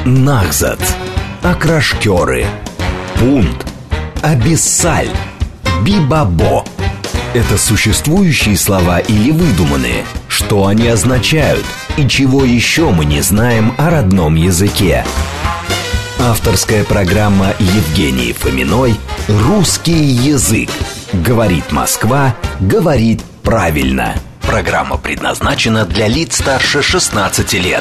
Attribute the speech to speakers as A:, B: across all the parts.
A: Нахзат, Акрашкеры, Пунт, Абиссаль, Бибабо. Это существующие слова или выдуманные? Что они означают? И чего еще мы не знаем о родном языке? Авторская программа Евгении Фоминой «Русский язык». Говорит Москва, говорит правильно. Программа предназначена для лиц старше 16 лет.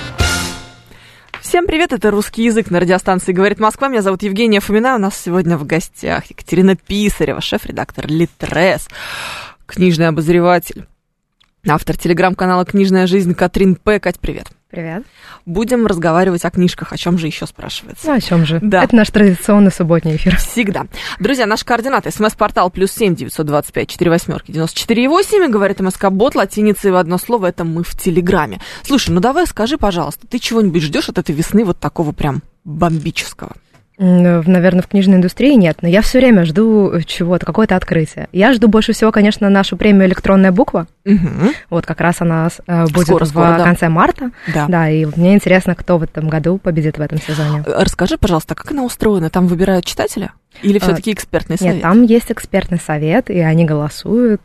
B: Всем привет, это «Русский язык» на радиостанции «Говорит Москва». Меня зовут Евгения Фомина. У нас сегодня в гостях Екатерина Писарева, шеф-редактор Литрес, книжный обозреватель, автор телеграм-канала «Книжная жизнь» Катрин П. Кать, привет.
C: Привет.
B: Будем разговаривать о книжках. О чем же еще спрашивается?
C: Ну, о чем же?
B: Да.
C: Это наш традиционный субботний эфир.
B: Всегда. Друзья, наши координаты. СМС-портал +7 925 48 94 8. Говорит МСК-бот латиницей в одно слово. Это мы в Телеграме. Слушай, ну давай скажи, пожалуйста, ты чего-нибудь ждешь от этой весны вот такого прям бомбического?
C: Наверное, в книжной индустрии нет, но я все время жду чего-то, какое-то открытие. Я жду больше всего, конечно, нашу премию «Электронная буква».
B: Угу.
C: Вот как раз она будет в конце марта. Да, и мне интересно, кто в этом году победит в этом сезоне.
B: Расскажи, пожалуйста, как она устроена? Там выбирают читателя? Или все-таки экспертный совет?
C: Нет, там есть экспертный совет, и они голосуют,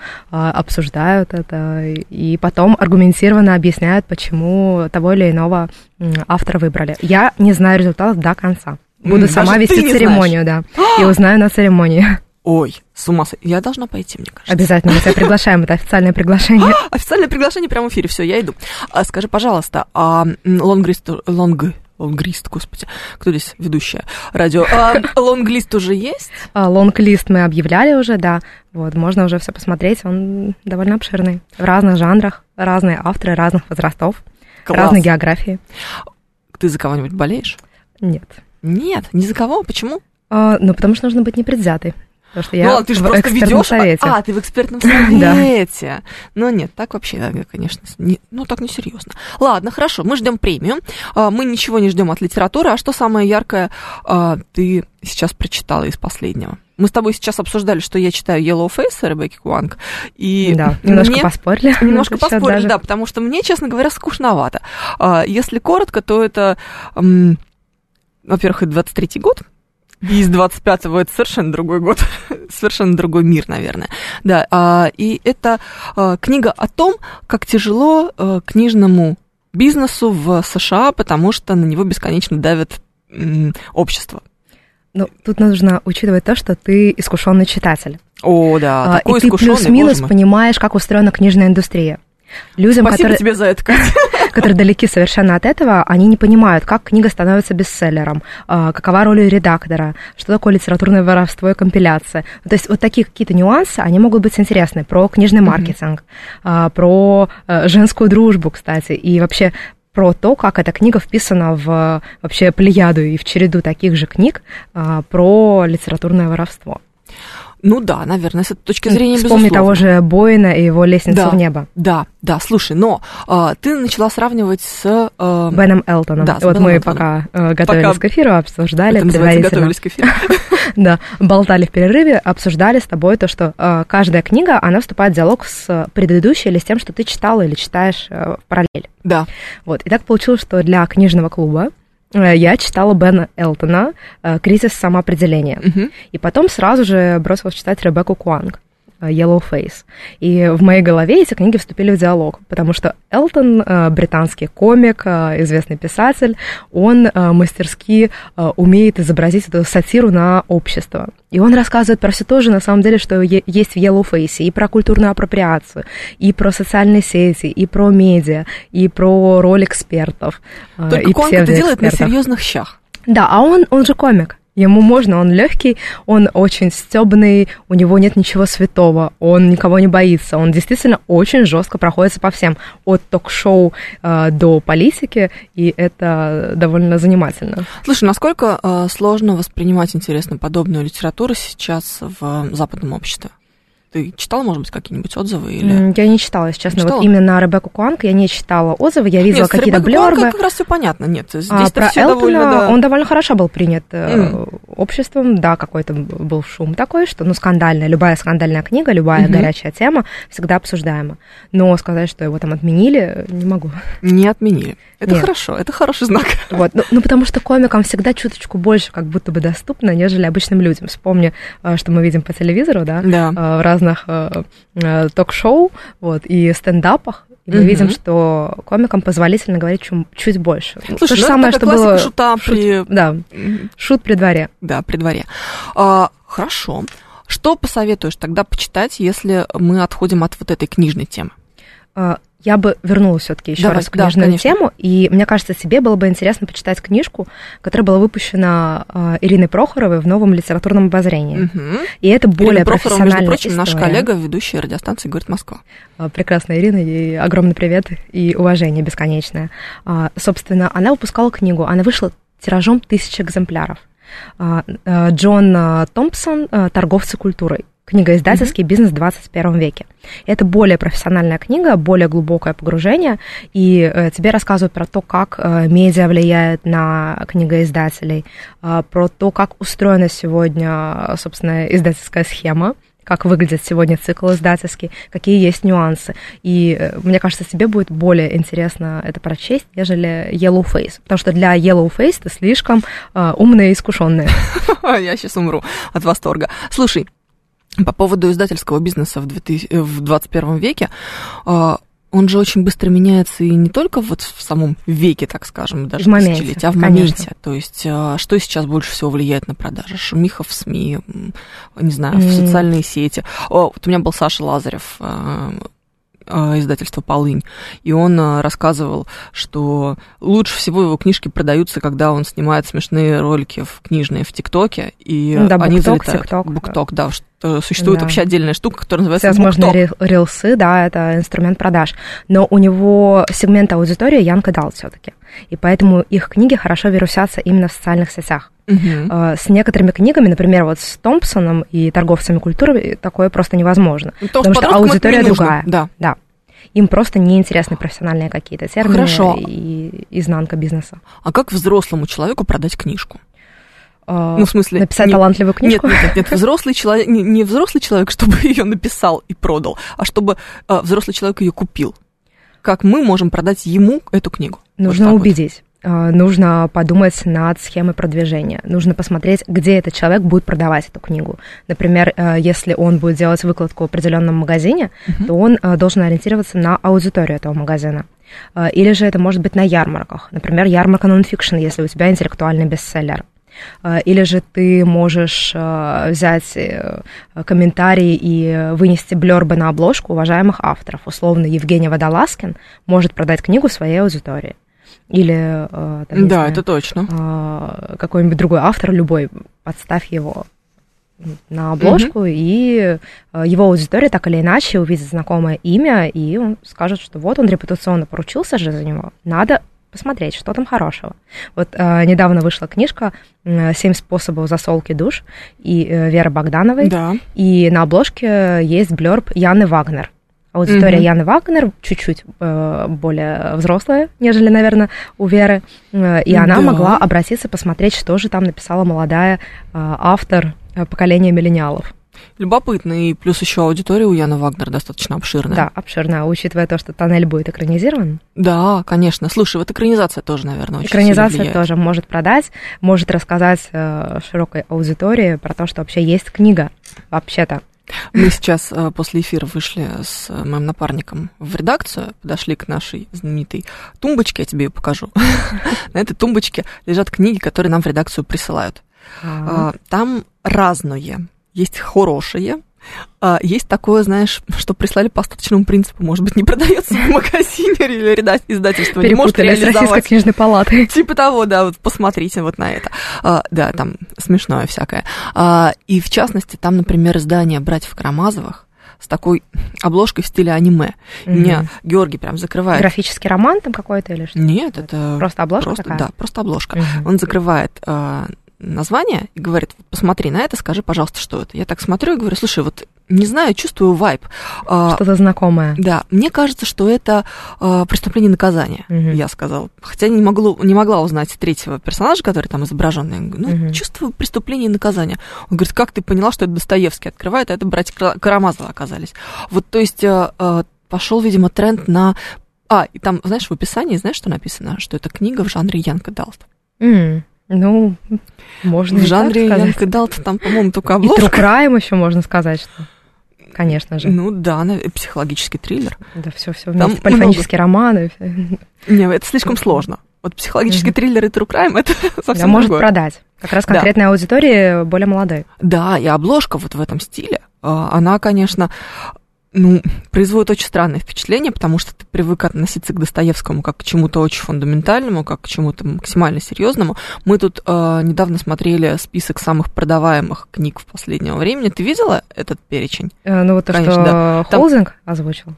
C: обсуждают это, и потом аргументированно объясняют, почему того или иного автора выбрали. Я не знаю результатов до конца. Буду сама вести церемонию, да, и узнаю на церемонии.
B: Ой, с ума сойти. Я должна пойти, мне кажется.
C: Обязательно, мы тебя приглашаем, это официальное приглашение.
B: Официальное приглашение прямо в эфире, все, я иду. Скажи, пожалуйста, лонгрист, господи, кто здесь ведущая радио? Лонглист уже есть?
C: Лонглист мы объявляли уже, да. Вот, можно уже все посмотреть, он довольно обширный. В разных жанрах, разные авторы, разных возрастов, разной географии.
B: Ты за кого-нибудь болеешь?
C: Нет.
B: Нет, ни за кого? Почему?
C: Ну, потому что нужно быть непредвзятой. Потому что я
B: ты же
C: в экспертном совете.
B: Ты в экспертном совете. Ну, нет, так вообще, конечно, так несерьезно. Ладно, хорошо, мы ждем премию. Мы ничего не ждем от литературы. А что самое яркое ты сейчас прочитала из последнего? Мы с тобой сейчас обсуждали, что я читаю Yellow Face Ребекки Куанг. И
C: да, немножко поспорили.
B: Немножко поспорили, да, потому что мне, честно говоря, скучновато. Если коротко, то это, во-первых, это 23-й год. И из 25-го это совершенно другой год, совершенно другой мир, наверное. Да, и это книга о том, как тяжело книжному бизнесу в США, потому что на него бесконечно давит общество.
C: Ну, тут нужно учитывать то, что ты искушенный читатель.
B: О, да, такой искушенный,
C: и ты плюс-минус понимаешь, как устроена книжная индустрия. Людям,
B: спасибо тебе за это, Катя.
C: Которые далеки совершенно от этого, они не понимают, как книга становится бестселлером, какова роль редактора, что такое литературное воровство и компиляция. То есть вот такие какие-то нюансы, они могут быть интересны. Про книжный маркетинг, про женскую дружбу, кстати, и вообще про то, как эта книга вписана в вообще плеяду и в череду таких же книг про литературное воровство.
B: Ну да, наверное, с этой точки зрения,
C: вспомни
B: безусловно.
C: того же Боэна и его «Лестницу в небо».
B: Да, слушай, но ты начала сравнивать с...
C: Беном Элтоном.
B: Да,
C: вот мы пока готовились к эфиру, обсуждали предварительно.
B: Готовились к эфиру.
C: Да, болтали в перерыве, обсуждали с тобой то, что каждая книга, она вступает в диалог с предыдущей или с тем, что ты читала или читаешь в параллель.
B: Да.
C: Вот, и так получилось, что для книжного клуба я читала Бена Элтона «Кризис самоопределения». И потом сразу же бросилась читать Ребекку Куанг «Yellow Face». И в моей голове эти книги вступили в диалог, потому что Элтон, британский комик, известный писатель, он мастерски умеет изобразить эту сатиру на общество. И он рассказывает про все то же, на самом деле, что есть в Yellow Face, и про культурную апроприацию, и про социальные сети, и про медиа, и про роль экспертов.
B: Только Куанг это делает на серьезных щах.
C: Да, а он же комик. Ему можно, он легкий, он очень стёбный, у него нет ничего святого, он никого не боится, он действительно очень жестко проходится по всем, от ток-шоу до политики, и это довольно занимательно.
B: Слушай, насколько сложно воспринимать, интересно, подобную литературу сейчас в западном обществе? Ты читала, может быть, какие-нибудь отзывы? Или...
C: Я не читала, если честно. Вот именно Ребекку Куанг я не читала отзывы, я видела какие-то блёрбы.
B: Как раз все понятно. Нет, здесь
C: про
B: все
C: Элтона
B: довольно...
C: он довольно хорошо был принят. обществом, да, какой-то был шум такой, что, скандальная, любая скандальная книга, любая горячая тема всегда обсуждаема. Но сказать, что его там отменили, не могу.
B: Не отменили. Это хорошо, это хороший знак.
C: Вот. Потому что комикам всегда чуточку больше как будто бы доступно, нежели обычным людям. Вспомни, что мы видим по телевизору, да. В разных ток-шоу и стендапах. И мы видим, что комикам позволительно говорить чуть больше.
B: Слушай, то же самое, что было шута
C: шут при дворе.
B: Да, при дворе. Хорошо. Что посоветуешь тогда почитать, если мы отходим от вот этой книжной темы?
C: Я бы вернулась все-таки еще раз в книжную тему, и мне кажется, тебе было бы интересно почитать книжку, которая была выпущена Ириной Прохоровой в «Новом литературном обозрении». И это более профессиональная
B: между прочим,
C: история.
B: Наш коллега, ведущая радиостанции «Говорит Москва».
C: Прекрасная Ирина, ей огромный привет и уважение бесконечное. Собственно, она выпускала книгу, она вышла тиражом 1000 экземпляров. Джон Томпсон «Торговцы культурой». Книга «Издательский бизнес в 21 веке». Это более профессиональная книга, более глубокое погружение, и тебе рассказывают про то, как медиа влияет на книгоиздателей, про то, как устроена сегодня, собственно, издательская схема, как выглядит сегодня цикл издательский, какие есть нюансы. И мне кажется, тебе будет более интересно это прочесть, нежели Yellow Face, потому что для Yellow Face ты слишком умная и искушенная.
B: Я сейчас умру от восторга. Слушай, по поводу издательского бизнеса в 21 веке, он же очень быстро меняется и не только вот в самом веке, так скажем, даже тысячелетия, а в моменте. Конечно. То есть что сейчас больше всего влияет на продажи? Шумиха в СМИ, не знаю, в социальные сети. Вот у меня был Саша Лазарев, издательство «Полынь», и он рассказывал, что лучше всего его книжки продаются, когда он снимает смешные ролики книжные в ТикТоке, и они залетают. Букток, да, что существует вообще отдельная штука, которая называется
C: букток. Всевозможные рилсы, да, это инструмент продаж, но у него сегмент аудитории young adult всё-таки, и поэтому их книги хорошо вирусятся именно в социальных сетях. С некоторыми книгами, например, вот с Томпсоном и торговцами культуры, такое просто невозможно. Потому что аудитория другая. Да. Им просто неинтересны профессиональные какие-то термины и изнанка бизнеса.
B: А как взрослому человеку продать книжку?
C: В смысле... Написать талантливую книжку?
B: Нет, взрослый человек, не взрослый человек, чтобы ее написал и продал, а чтобы взрослый человек ее купил. Как мы можем продать ему эту книгу?
C: Нужно убедить. Нужно подумать над схемой продвижения. Нужно посмотреть, где этот человек будет продавать эту книгу. Например, если он будет делать выкладку в определенном магазине, то он должен ориентироваться на аудиторию этого магазина. Или же это может быть на ярмарках. Например, ярмарка нонфикшн, если у тебя интеллектуальный бестселлер. Или же ты можешь взять комментарии и вынести блёрбы на обложку уважаемых авторов. Условно, Евгений Водолазкин может продать книгу своей аудитории. Или, там,
B: да, это точно.
C: Какой-нибудь другой автор, любой, подставь его на обложку, и его аудитория так или иначе увидит знакомое имя, и он скажет, что вот он репутационно поручился же за него, надо посмотреть, что там хорошего. Вот недавно вышла книжка «7 способов засолки душ» и Веры Богдановой, да. И на обложке есть блёрб Яны Вагнер. Аудитория Яны Вагнер чуть-чуть более взрослая, нежели, наверное, у Веры. И она могла обратиться, посмотреть, что же там написала молодая автор поколения миллениалов.
B: Любопытно, и плюс еще аудитория у Яны Вагнер достаточно обширная.
C: Да, обширная, учитывая то, что «Тоннель» будет экранизирован.
B: Да, конечно. Слушай, вот экранизация тоже, наверное, очень
C: экранизация
B: сильно влияет.
C: Тоже может продать, может рассказать широкой аудитории про то, что вообще есть книга, вообще-то.
B: Мы сейчас после эфира вышли с моим напарником в редакцию, подошли к нашей знаменитой тумбочке, я тебе ее покажу. На этой тумбочке лежат книги, которые нам в редакцию присылают. Там разные. Есть хорошие, есть такое, знаешь, что прислали по остаточному принципу, может быть, не продается в магазине или издательство не может реализовать.
C: С Российской книжной палаты.
B: Типа того, да, вот посмотрите вот на это. Да, там смешное всякое. И в частности, там, например, издание «Братьев Карамазовых» с такой обложкой в стиле аниме. Меня Георгий прям закрывает.
C: Графический роман там какой-то или что?
B: Нет, это...
C: Просто обложка такая?
B: Да, просто обложка. Он закрывает... название и говорит, посмотри на это, скажи, пожалуйста, что это. Я так смотрю и говорю, слушай, вот Не знаю, чувствую вайб.
C: Что-то знакомое.
B: Да, мне кажется, что это преступление и наказание, я сказала. Хотя не могла узнать третьего персонажа, который там изображен. Я говорю, чувствую преступление и наказание. Он говорит, как ты поняла, что это Достоевский открывает, а это братья Карамазовы оказались. Вот, то есть пошел, видимо, тренд на... и там, знаешь, в описании, знаешь, что написано? Что это книга в жанре Young Adult.
C: Ну, можно
B: в жанре Young Adult там, по-моему, только обложка.
C: И True Crime еще можно сказать, что... Конечно же.
B: Ну да, психологический триллер.
C: Да, все вместе, полифонические романы.
B: Не, это слишком сложно. Вот психологический триллер и True Crime, это совсем другое.
C: Может продать. Как раз конкретной аудитории более молодой. Да,
B: и обложка вот в этом стиле, она, конечно... производит очень странное впечатление, потому что ты привык относиться к Достоевскому как к чему-то очень фундаментальному, как к чему-то максимально серьезному. Мы тут недавно смотрели список самых продаваемых книг в последнее время. Ты видела этот перечень?
C: Ну, вот то, конечно, что Холдинг озвучил.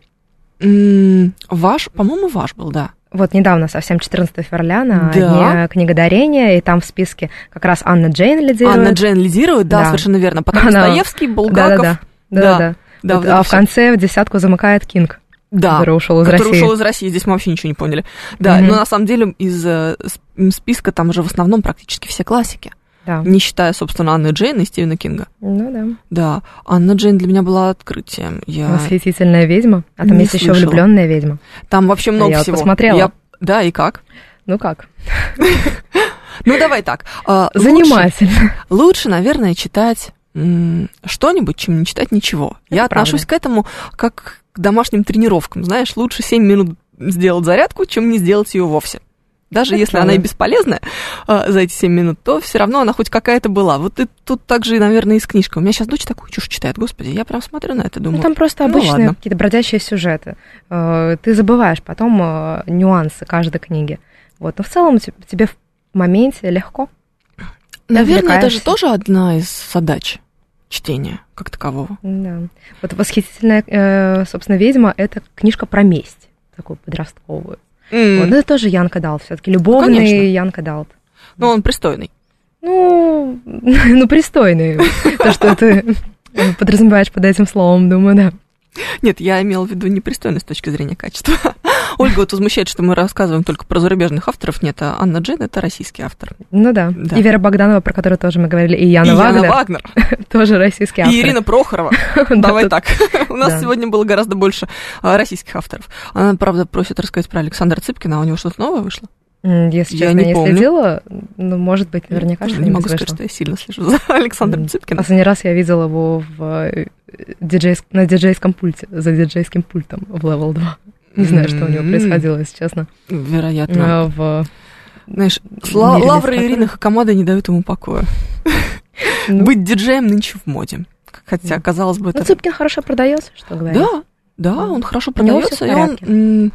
B: По-моему, ваш был, да.
C: Вот недавно, совсем 14 февраля, на Дне книгодарения, и там в списке как раз Анна Джейн лидирует.
B: Анна Джейн лидирует, да, совершенно верно. Потом Достоевский, Булгаков. Да.
C: А в конце в десятку замыкает Кинг, который ушел из
B: России. Здесь мы вообще ничего не поняли. Да, но на самом деле из списка там же в основном практически все классики. Да. Не считая, собственно, Анны Джейн и Стивена Кинга.
C: Ну да.
B: Да, Анна Джейн для меня была открытием.
C: Восхитительная ведьма. А там есть еще влюбленная ведьма.
B: Там вообще много всего.
C: Я посмотрела.
B: Да, и как?
C: Ну как?
B: Ну давай так.
C: Занимательно.
B: Лучше, наверное, читать... что-нибудь, чем не читать ничего. Я отношусь к этому как к домашним тренировкам. Знаешь, лучше 7 минут сделать зарядку, чем не сделать ее вовсе. Даже если она и бесполезная за эти 7 минут, то все равно она хоть какая-то была. Вот и тут также, наверное, и с книжкой. У меня сейчас дочь такую чушь читает, господи, я прям смотрю на это, думаю.
C: Там просто обычные какие-то бродячие сюжеты. Ты забываешь потом нюансы каждой книги. Вот. Но в целом тебе в моменте легко.
B: Наверное, это же тоже одна из задач чтения как такового.
C: Да. Вот «Восхитительная, собственно, ведьма» — это книжка про месть, такую подростковую. Вот, это тоже Young Adult, все-таки любовный Young Adult.
B: Ну, он пристойный.
C: Ну, пристойный. То, что ты подразумеваешь под этим словом, думаю, да.
B: Нет, я имела в виду непристойно с точки зрения качества. Ольга вот возмущает, что мы рассказываем только про зарубежных авторов. Нет, а Анна Джейн — это российский автор.
C: Ну да. И Вера Богданова, про которую тоже мы говорили, и Яна Вагнер. Тоже российский автор.
B: И Ирина Прохорова. Давай так. У нас сегодня было гораздо больше российских авторов. Она, правда, просит рассказать про Александра Цыпкина. А у него что-то новое вышло?
C: Если честно, я не следила, но, может быть, наверняка что-нибудь
B: не могу сказать, что я сильно слежу за Александром Цыпкиным.
C: Последний раз я видела его на диджейском пульте, за диджейским пультом в Level 2. Не знаю, что у него происходило, если честно.
B: Вероятно. Знаешь, лавры Ирины Хакамады не дают ему покоя. Быть диджеем нынче в моде. Хотя, казалось бы, это...
C: Цыпкин хорошо продается, что говорить.
B: Да, он хорошо продается, и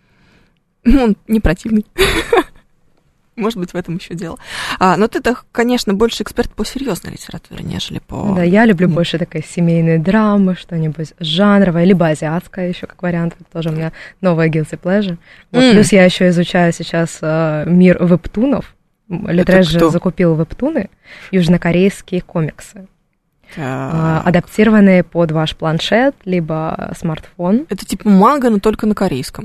B: он не противный. Может быть, в этом еще дело. Но ты-то, конечно, больше эксперт по серьезной литературе, нежели по...
C: Да, я люблю больше такая семейная драма, что-нибудь жанровое, либо азиатское еще как вариант. Это тоже у меня новая guilty pleasure. Плюс я еще изучаю сейчас мир вебтунов. Литрес же закупил вебтуны, южнокорейские комиксы. Адаптированные под ваш планшет, либо смартфон.
B: Это типа манга, но только на корейском.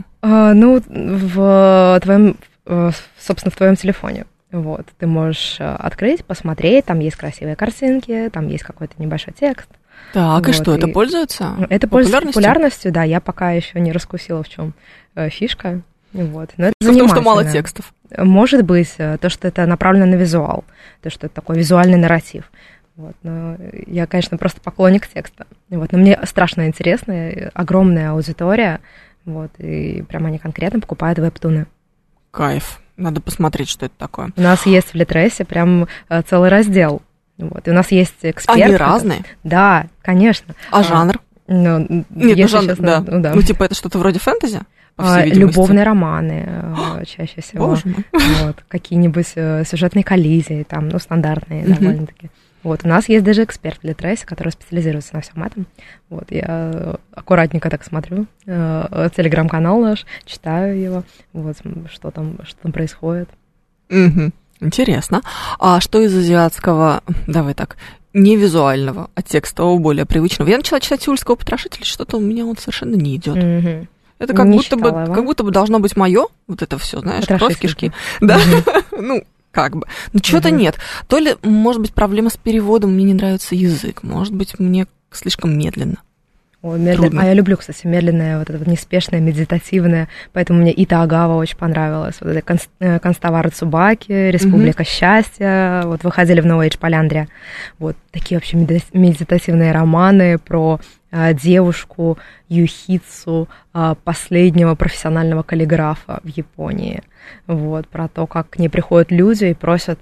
C: В твоем телефоне. Вот. Ты можешь открыть, посмотреть, там есть красивые картинки, там есть какой-то небольшой текст.
B: Так, вот, и что, это пользуется?
C: Это пользуется популярностью, да, я пока еще не раскусила, в чем фишка. Вот. Но это
B: потому что мало текстов.
C: Может быть, то, что это направлено на визуал, то, что это такой визуальный нарратив. Вот, но я, конечно, просто поклонник текста. Вот, но мне страшно интересно, огромная аудитория, вот, и прямо они конкретно покупают вебтуны.
B: Кайф. Надо посмотреть, что это такое.
C: У нас есть в Литресе прям целый раздел. Вот, и у нас есть эксперты.
B: Они разные?
C: Да, конечно.
B: А жанр? Нет, жанр, честно, да. Ну, типа, это что-то вроде фэнтези?
C: Любовные романы чаще всего.
B: Боже мой.
C: Вот, какие-нибудь сюжетные коллизии, там, стандартные довольно-таки. Вот, у нас есть даже эксперт в Литресе, который специализируется на всем этом. Вот, я аккуратненько так смотрю телеграм-канал наш, читаю его, вот, что там происходит.
B: Интересно. А что из азиатского, давай так, не визуального, а текстового, более привычного. Я начала читать «Сеульского потрошителя», что-то у меня он совершенно не идет.
C: Mm-hmm.
B: Это как будто бы должно быть мое, вот это все, знаешь, кровь, кишки. Да, ну, как бы. Но чего-то нет. То ли, может быть, проблема с переводом, мне не нравится язык, может быть, мне слишком медленно.
C: Ой, медленно. А я люблю, кстати, медленное, вот это вот неспешное, медитативное, поэтому мне Итагава очень понравилось. Вот это Конставары Цубаки, Республика счастья, вот выходили в New Age Поляндрия. Вот такие вообще медитативные романы про девушку Юхицу, последнего профессионального каллиграфа в Японии. Вот, про то, как к ней приходят люди и просят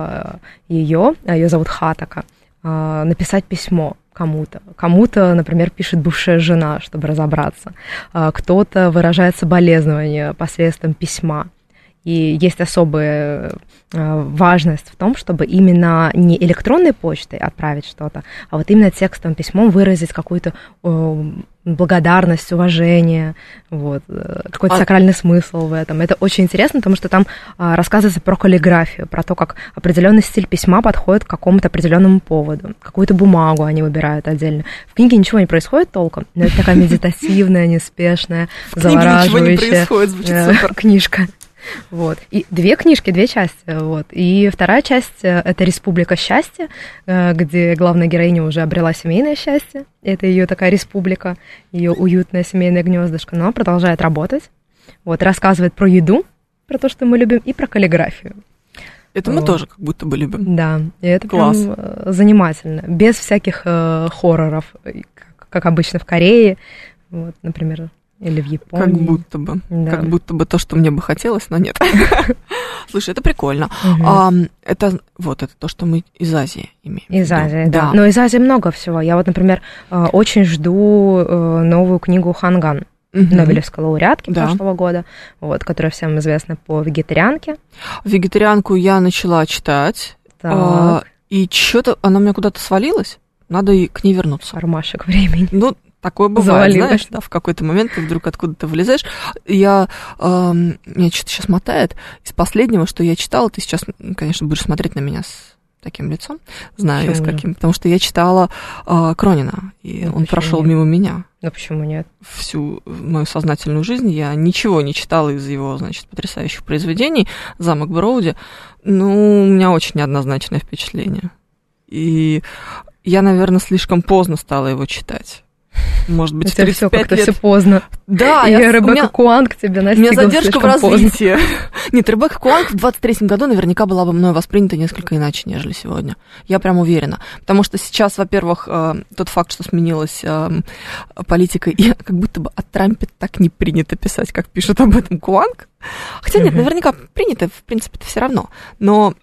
C: ее зовут Хатака, написать письмо кому-то. Кому-то, например, пишет бывшая жена, чтобы разобраться. Кто-то выражает соболезнования посредством письма. И есть особая важность в том, чтобы именно не электронной почтой отправить что-то, а вот именно текстовым письмом выразить какую-то благодарность, уважение, вот, какой-то сакральный смысл в этом. Это очень интересно, потому что там рассказывается про каллиграфию, про то, как определенный стиль письма подходит к какому-то определенному поводу. Какую-то бумагу они выбирают отдельно. В книге ничего не происходит толком, но это такая медитативная, неспешная, завораживающая книжка. Вот. И 2 книжки, 2 части. Вот. И вторая часть — это «Республика счастья», где главная героиня уже обрела семейное счастье. Это ее такая республика, ее уютное семейное гнездышко. Но она продолжает работать. Вот. Рассказывает про еду, про то, что мы любим, и про каллиграфию.
B: Это мы тоже как будто бы любим.
C: Да, и это класс. Прям занимательно. Без всяких хорроров, как обычно в Корее, вот, например. Или в Японии.
B: Как будто бы. Да. Как будто бы то, что мне бы хотелось, но нет. Слушай, это прикольно. Это то, что мы из Азии имеем.
C: Из Азии, да. Но из Азии много всего. Я вот, например, очень жду новую книгу Ханган, Нобелевской лауреатки прошлого года, вот, которая всем известна по «Вегетарианке».
B: «Вегетарианку» я начала читать, и что-то она у меня куда-то свалилась. Надо к ней вернуться.
C: Кармашек времени.
B: Ну, такое бывает, знаешь, да, в какой-то момент ты вдруг откуда-то вылезаешь. Меня что-то сейчас мотает. Из последнего, что я читала, ты сейчас, конечно, будешь смотреть на меня с таким лицом, знаю я с каким, потому что я читала Кронина, и он прошел мимо меня.
C: Ну почему нет?
B: Всю мою сознательную жизнь я ничего не читала из его, значит, потрясающих произведений. «Замок Броуди». Ну, у меня очень неоднозначное впечатление. И я, наверное, слишком поздно стала его читать. Может быть, в 35 лет.
C: Все поздно.
B: Да,
C: и Ребекка Куанг тебя настигла.
B: У меня задержка в развитии. Нет, Ребекка Куанг в 23-м году наверняка была бы мной воспринята несколько иначе, нежели сегодня. Я прям уверена. Потому что сейчас, во-первых, тот факт, что сменилась политика, и как будто бы о Трампе так не принято писать, как пишет об этом Куанг. Хотя нет, наверняка принято, в принципе-то все равно. Но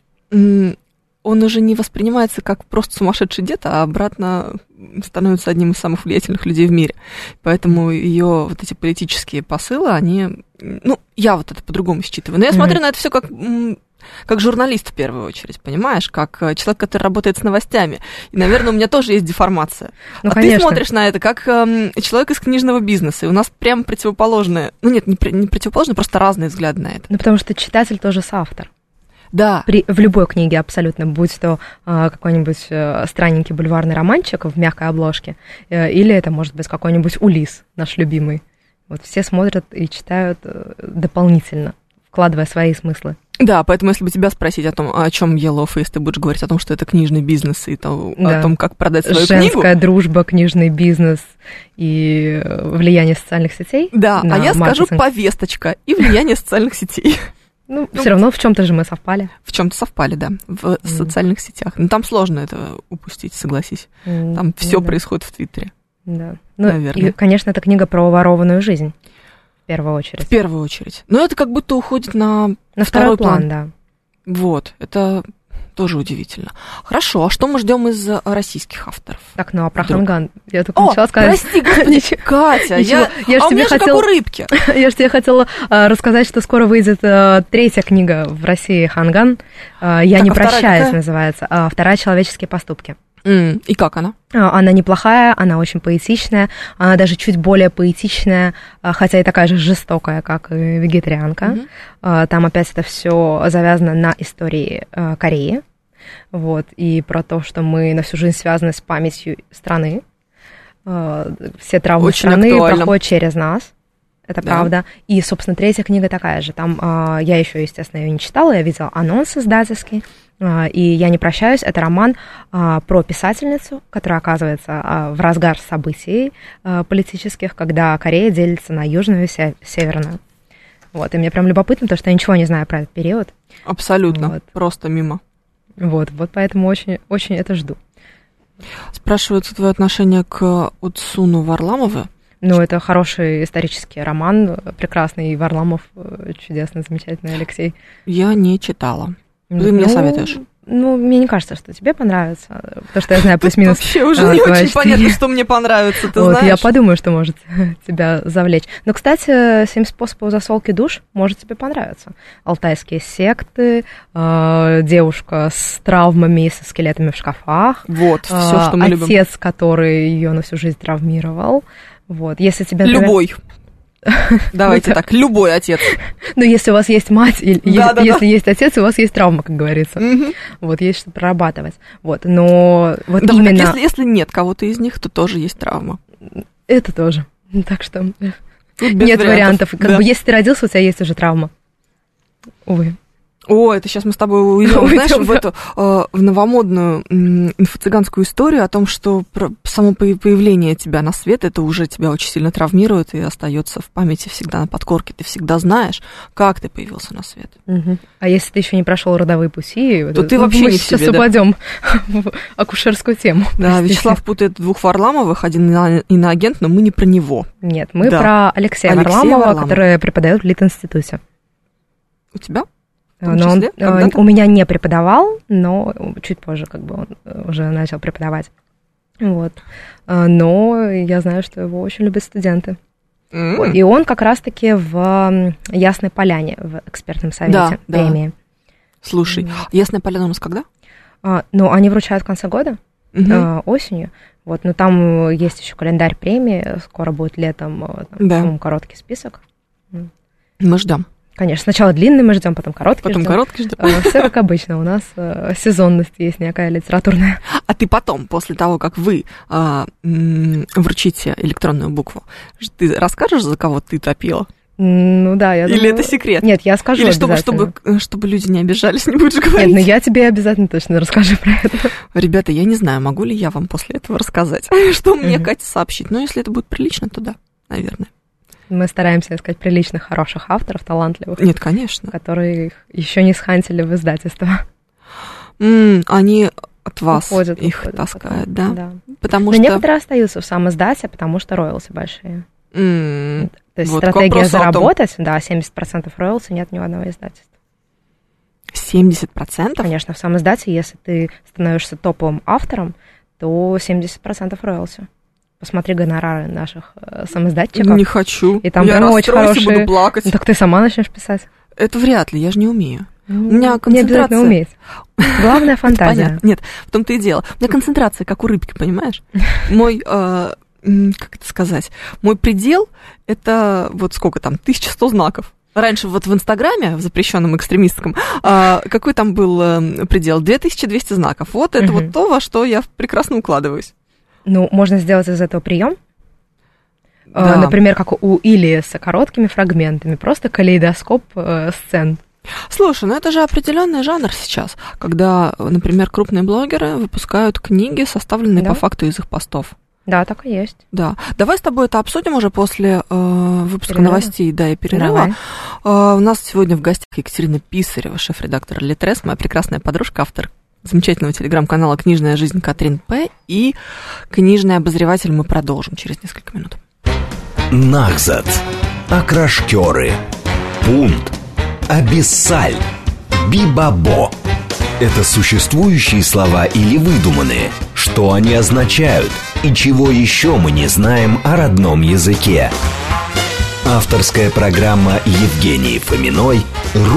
B: он уже не воспринимается как просто сумасшедший дед, а обратно становится одним из самых влиятельных людей в мире. Поэтому ее вот эти политические посылы, они... Ну, я вот это по-другому считываю. Но я смотрю на это все как журналист в первую очередь, понимаешь? Как человек, который работает с новостями. И, наверное, у меня тоже есть деформация. Ну, конечно. Ты смотришь на это как человек из книжного бизнеса. И у нас прям противоположные... Ну, нет, не противоположные, просто разные взгляды на это.
C: Ну, потому что читатель тоже соавтор.
B: Да.
C: В любой книге абсолютно, будь то какой-нибудь странненький бульварный романчик в мягкой обложке, или это может быть какой-нибудь Улисс, наш любимый. Вот все смотрят и читают дополнительно, вкладывая свои смыслы.
B: Да, поэтому если бы тебя спросить о том, о чем Yellowface, ты будешь говорить о том, что это книжный бизнес и о том, как продать свою книгу.
C: Женская дружба, книжный бизнес и влияние социальных сетей.
B: Да, а я скажу повесточка и влияние социальных сетей.
C: Ну, все равно в чем-то же мы совпали.
B: В чем-то совпали, да, в социальных сетях. Но там сложно это упустить, согласись. Там все происходит в Твиттере.
C: Да. Ну, наверное. И, конечно, это книга про ворованную жизнь. В первую очередь.
B: В первую очередь. Но это как будто уходит на второй план. Да. Вот, это тоже удивительно. Хорошо, а что мы ждем из российских авторов?
C: Так, ну а про Ханган я только начала сказать.
B: Прости, господи, Катя, я у меня же как у рыбки.
C: Я же тебе хотела рассказать, что скоро выйдет 3-я книга в России Ханган. «Я не прощаюсь» называется. «Вторая. Человеческие поступки».
B: И как она?
C: Она неплохая, она очень поэтичная, она даже чуть более поэтичная, хотя и такая же жестокая, как и «Вегетарианка». Там опять это все завязано на истории Кореи. вот, и про то, что мы на всю жизнь связаны с памятью страны. Все травмы очень страны актуально. Проходят через нас. Это правда. И, собственно, третья книга такая же. Там я еще, естественно, ее не читала, я видела анонс издательский. И «Я не прощаюсь» — это роман про писательницу, которая оказывается в разгар событий политических, когда Корея делится на южную и северную. Вот, и мне прям любопытно, потому что я ничего не знаю про этот период.
B: Абсолютно, вот. Просто мимо.
C: Вот поэтому очень, очень это жду.
B: Спрашивается твое отношение к Уцуну Варламову.
C: Ну, это хороший исторический роман, прекрасный, и Варламов чудесный, замечательный, Алексей. Я
B: не читала. Ты мне советуешь?
C: Ну, мне не кажется, что тебе понравится, потому что я знаю плюс-минус.
B: Вообще уже не очень понятно, что мне понравится, ты знаешь.
C: Я подумаю, что может тебя завлечь. Но, кстати, «7 способов засолки душ» может тебе понравиться. Алтайские секты, девушка с травмами и со скелетами в шкафах.
B: Вот, все, что мы любим.
C: Отец, который ее на всю жизнь травмировал. Вот, если тебе...
B: Любой. Давайте так, любой отец.
C: Ну, если у вас есть мать, или если есть отец, у вас есть травма, как говорится. Вот, есть что прорабатывать. Вот, но вот именно...
B: Если нет кого-то из них, то тоже есть травма.
C: Это тоже. Так что нет вариантов. Как бы если ты родился, у тебя есть уже травма. Увы.
B: О, это сейчас мы с тобой уйдем, знаешь, в эту в новомодную инфо-цыганскую историю о том, что само появление тебя на свет, это уже тебя очень сильно травмирует и остается в памяти всегда на подкорке. Ты всегда знаешь, как ты появился на свет.
C: Угу. А если ты еще не прошел родовые пути,
B: то ты вообще не в себе.
C: Мы сейчас упадем в акушерскую тему.
B: Да, Вячеслав путает двух Варламовых, один иноагент, но мы не про него.
C: Нет, мы про Алексея Варламова, который преподает в Литинституте.
B: У тебя?
C: Но он у меня не преподавал, но чуть позже как бы он уже начал преподавать. Вот. Но я знаю, что его очень любят студенты. Вот. И он как раз-таки в Ясной Поляне, в экспертном совете премии.
B: Да. Слушай, Ясная Поляна у нас когда?
C: Ну, они вручают в конце года, осенью. Вот, но там есть еще календарь премии, скоро будет летом там, короткий список.
B: Мы ждем.
C: Конечно, сначала длинный мы ждем, потом короткий
B: ждем.
C: Все как обычно, у нас сезонность есть некая литературная.
B: А ты потом, после того, как вы вручите электронную букву, ты расскажешь, за кого ты топила?
C: Ну да, я думаю...
B: Или это секрет?
C: Нет, я скажу обязательно.
B: Или чтобы люди не обижались, не будешь говорить?
C: Нет, ну я тебе обязательно точно расскажу про это.
B: Ребята, я не знаю, могу ли я вам после этого рассказать, что мне Катя сообщит. Но если это будет прилично, то да, наверное.
C: Мы стараемся искать приличных, хороших авторов, талантливых.
B: Нет, конечно.
C: Которые их еще не схантили в издательство.
B: Они от вас
C: уходят,
B: таскают,
C: потом, да?
B: Потому
C: но что... некоторые остаются в самоиздате, потому что роялти большие. То есть вот стратегия заработать, 70% роялти нет ни у одного издательства.
B: 70%?
C: Конечно, в самоиздате, если ты становишься топовым автором, то 70% роялти. Посмотри гонорары наших самоиздатчиков.
B: Не хочу.
C: И там
B: я
C: очень хорошие...
B: буду плакать.
C: Так ты сама начнешь писать.
B: Это вряд ли, я же не умею. У меня концентрация...
C: Не обязательно уметь. Главное фантазия.
B: Понятно. Нет, в том-то и дело. У меня концентрация, как у рыбки, понимаешь? Мой, как это сказать, мой предел, это вот сколько там, 1100 знаков. Раньше вот в Инстаграме, в запрещенном экстремистском, какой там был предел? 2200 знаков. Вот это вот то, во что я прекрасно укладываюсь.
C: Ну, можно сделать из этого прием. Да. Например, как у Ильи с короткими фрагментами. Просто калейдоскоп сцен.
B: Слушай, ну это же определенный жанр сейчас, когда, например, крупные блогеры выпускают книги, составленные по факту из их постов.
C: Да, так и есть.
B: Да. Давай с тобой это обсудим уже после выпуска новостей, и перерыва. У нас сегодня в гостях Екатерина Писарева, шеф-редактор Литрес, моя прекрасная подружка, автор замечательного телеграм-канала «Книжная жизнь» Катрин П. и книжный обозреватель. Мы продолжим через несколько минут.
A: Нахзат, Акрашкеры, Пунт, Абиссаль, Бибабо. Это существующие слова или выдуманные? Что они означают? И чего еще мы не знаем о родном языке? Авторская программа Евгении Фоминой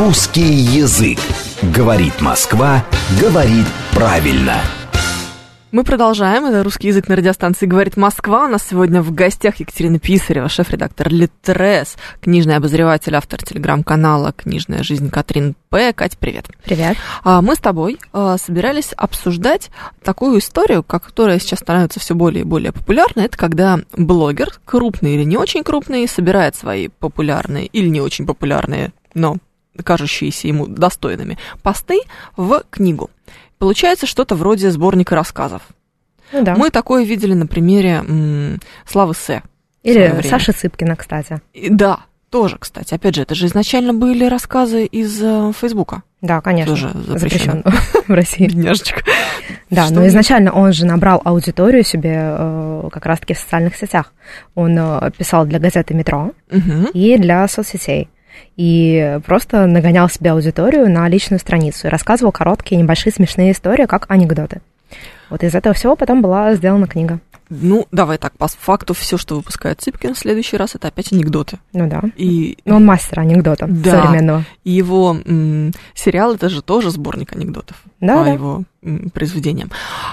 A: «Русский язык». Говорит Москва, говорит правильно.
B: Мы продолжаем. Это «Русский язык» на радиостанции «Говорит Москва». У нас сегодня в гостях Екатерина Писарева, шеф-редактор Литрес, книжный обозреватель, автор телеграм-канала «Книжная жизнь» Катрин П. Кать, привет.
C: Привет.
B: Мы с тобой собирались обсуждать такую историю, которая сейчас становится все более и более популярной. Это когда блогер, крупный или не очень крупный, собирает свои популярные или не очень популярные, но кажущиеся ему достойными посты в книгу. Получается что-то вроде сборника рассказов.
C: Ну, да.
B: Мы такое видели на примере Славы С.
C: Или Саши Цыпкина, кстати.
B: Да, тоже, кстати. Опять же, это же изначально были рассказы из Фейсбука.
C: Да, конечно.
B: Тоже
C: запрещен в России.
B: Бедняжечка.
C: Да, но изначально он же набрал аудиторию себе как раз-таки в социальных сетях. Он писал для газеты «Метро» и для соцсетей. И просто нагонял себе аудиторию на личную страницу и рассказывал короткие, небольшие, смешные истории, как анекдоты. Вот из этого всего потом была сделана книга.
B: Ну, давай так, по факту, все, что выпускает Цыпкин в следующий раз, это опять анекдоты.
C: Ну да.
B: И...
C: Но он мастер анекдота современного.
B: И его сериал, это же тоже сборник анекдотов по его произведениям.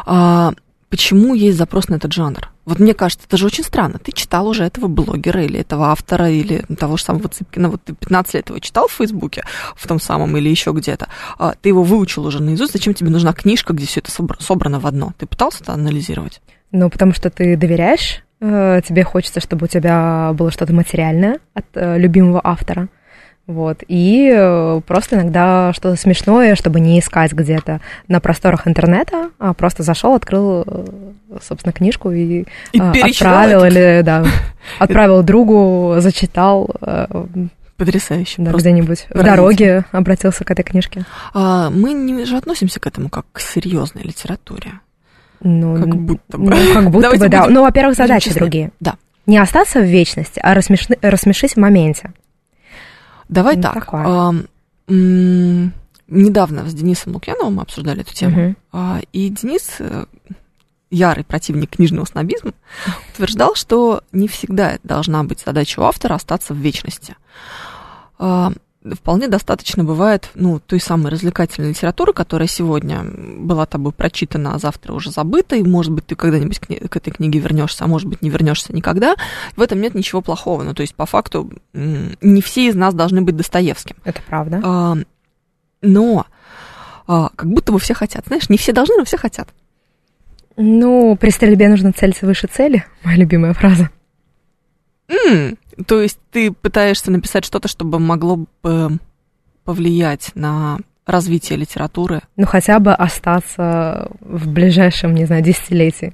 B: Почему есть запрос на этот жанр? Вот мне кажется, это же очень странно. Ты читал уже этого блогера или этого автора, или того же самого Цыпкина. Вот ты 15 лет его читал в Фейсбуке, в том самом, или еще где-то. Ты его выучил уже наизусть. Зачем тебе нужна книжка, где все это собрано в одно? Ты пытался это анализировать?
C: Ну, потому что ты доверяешь. Тебе хочется, чтобы у тебя было что-то материальное от любимого автора. Вот. И просто иногда что-то смешное, чтобы не искать где-то на просторах интернета, а просто зашел, открыл, собственно, книжку и отправил, или, да, отправил другу, зачитал.
B: Потрясающе.
C: Да, где-нибудь в дороге обратился к этой книжке.
B: Мы же относимся к этому как к серьезной литературе.
C: Ну,
B: как будто бы.
C: Как будто бы, да. Ну, во-первых, задачи другие.
B: Да.
C: Не остаться в вечности, а рассмешить в моменте.
B: Давай так. Недавно с Денисом Лукьяновым мы обсуждали эту тему. И Денис, ярый противник книжного снобизма, утверждал, что не всегда должна быть задача у автора остаться в вечности. Вполне достаточно бывает, той самой развлекательной литературы, которая сегодня была тобой прочитана, а завтра уже забыта, и, может быть, ты когда-нибудь к этой книге вернешься, а может быть, не вернешься никогда. В этом нет ничего плохого. То есть, по факту, не все из нас должны быть Достоевским.
C: Это правда.
B: Но как будто бы все хотят. Знаешь, не все должны, но все хотят.
C: При стрельбе нужно целиться выше цели. Моя любимая фраза.
B: То есть ты пытаешься написать что-то, чтобы могло бы повлиять на развитие литературы?
C: Хотя бы остаться в ближайшем, не знаю, десятилетии.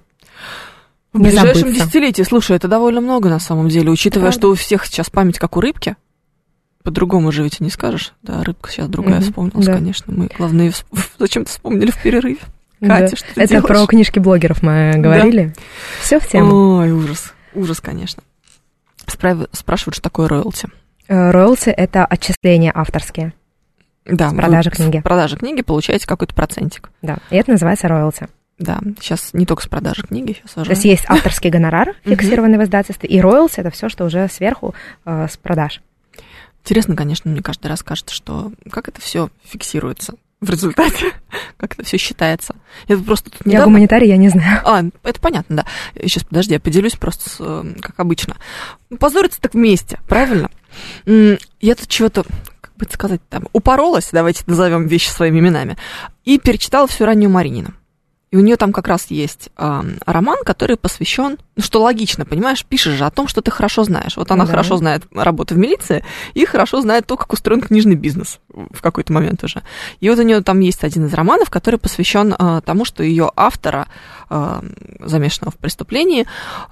B: В ближайшем десятилетии, слушай, это довольно много на самом деле, учитывая, что у всех сейчас память как у рыбки. По-другому же ведь и не скажешь. Да, рыбка сейчас другая вспомнилась, конечно. Мы, главное, зачем-то вспомнили в перерыве. Катя, что ты
C: это
B: делаешь?
C: Про книжки блогеров мы говорили. Да. Все в тему.
B: Ой, ужас, конечно. Спрашивают, что такое роялти.
C: Роялти – это отчисления авторские.
B: Да,
C: с продажи книги.
B: С продажи книги получаете какой-то процентик.
C: Да, и это называется роялти.
B: Да, сейчас не только с продажи книги. Сейчас уже...
C: То есть авторский гонорар, фиксированный в издательстве, и роялти – это все, что уже сверху с продаж.
B: Интересно, конечно, мне каждый раз кажется, что как это все фиксируется в результате, как это все считается. Я просто тут недавно...
C: Я гуманитарий, я не знаю.
B: Это понятно, да. Сейчас, подожди, я поделюсь просто, как обычно. Позориться так вместе, правильно? Я тут чего-то, как бы сказать, упоролась, давайте назовем вещи своими именами, и перечитала всю раннюю Маринину. И у нее там как раз есть роман, который посвящен, что логично, понимаешь, пишешь же о том, что ты хорошо знаешь. Вот она хорошо знает работу в милиции и хорошо знает то, как устроен книжный бизнес в какой-то момент уже. И вот у нее там есть один из романов, который посвящен тому, что ее автора, замешанного в преступлении,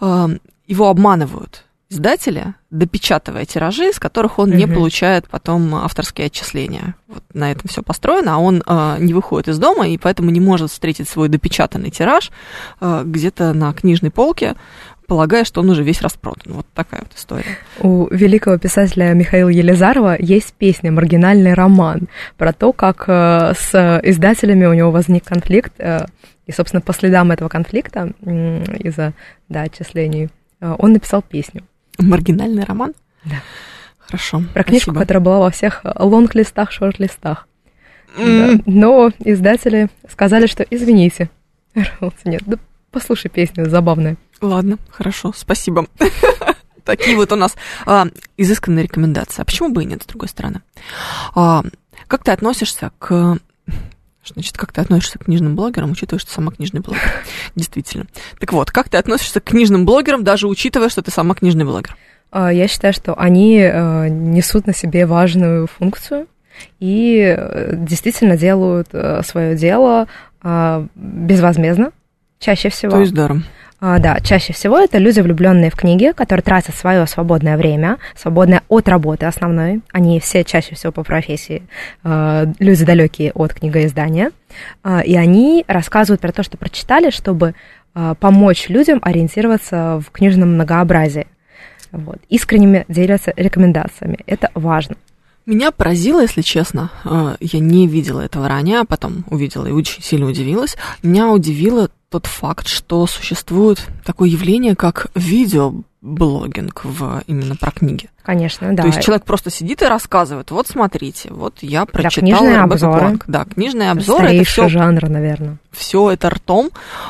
B: его обманывают издатели, допечатывая тиражи, из которых он не получает потом авторские отчисления. Вот на этом все построено, а он не выходит из дома, и поэтому не может встретить свой допечатанный тираж где-то на книжной полке, полагая, что он уже весь распродан. Вот такая вот история.
C: У великого писателя Михаила Елизарова есть песня «Маргинальный роман» про то, как с издателями у него возник конфликт, и, собственно, по следам этого конфликта из-за отчислений он написал песню.
B: Маргинальный роман?
C: Да.
B: Хорошо.
C: Про книжку, которая была во всех лонг-листах, шорт-листах. Да. Но издатели сказали, что извините, Нет, да послушай песню, забавная.
B: Ладно, хорошо, спасибо. Такие вот у нас изысканные рекомендации. А почему бы и нет, с другой стороны? Как ты относишься к... Значит, как ты относишься к книжным блогерам, учитывая, что ты сама книжный блогер? Действительно. Так вот, как ты относишься к книжным блогерам, даже учитывая, что ты сама книжный блогер?
C: Я считаю, что они несут на себе важную функцию и действительно делают свое дело безвозмездно, чаще всего.
B: То есть даром.
C: Да, чаще всего это люди, влюбленные в книги, которые тратят свое свободное время, свободное от работы основной. Они все чаще всего по профессии люди, далекие от книгоиздания. И они рассказывают про то, что прочитали, чтобы помочь людям ориентироваться в книжном многообразии. Вот. Искренне делятся рекомендациями. Это важно.
B: Меня поразило, если честно, я не видела этого ранее, а потом увидела и очень сильно удивилась. Меня удивило тот факт, что существует такое явление, как видеоблогинг именно про книги.
C: Конечно, да.
B: То есть человек просто сидит и рассказывает, вот смотрите, вот я прочитала Ребекку Куанг. Да, книжные обзоры.
C: Это всё жанр, наверное.
B: Все это ртом